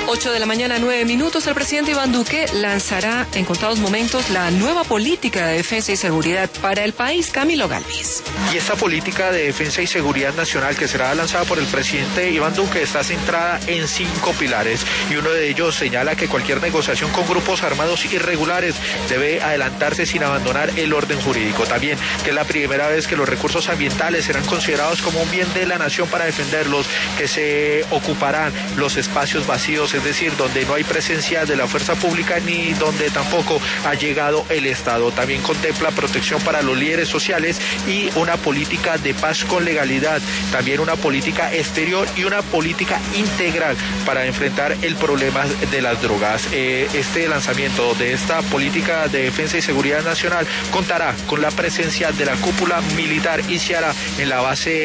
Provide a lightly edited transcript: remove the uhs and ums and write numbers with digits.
8 de la mañana, 9 minutos. El presidente Iván Duque lanzará en contados momentos la nueva política de defensa y seguridad para el país. Camilo Galvis. Y esta política de defensa y seguridad nacional que será lanzada por el presidente Iván Duque está centrada en 5 pilares y uno de ellos señala que cualquier negociación con grupos armados irregulares debe adelantarse sin abandonar el orden jurídico. También que es la primera vez que los recursos ambientales serán considerados como un bien de la nación para defenderlos, que se ocuparán los espacios vacíos, es decir, donde no hay presencia de la fuerza pública ni donde tampoco ha llegado el Estado. También contempla protección para los líderes sociales y una política de paz con legalidad, también una política exterior y una política integral para enfrentar el problema de las drogas. Este lanzamiento de esta política de defensa y seguridad nacional contará con la presencia de la cúpula militar y se hará en la base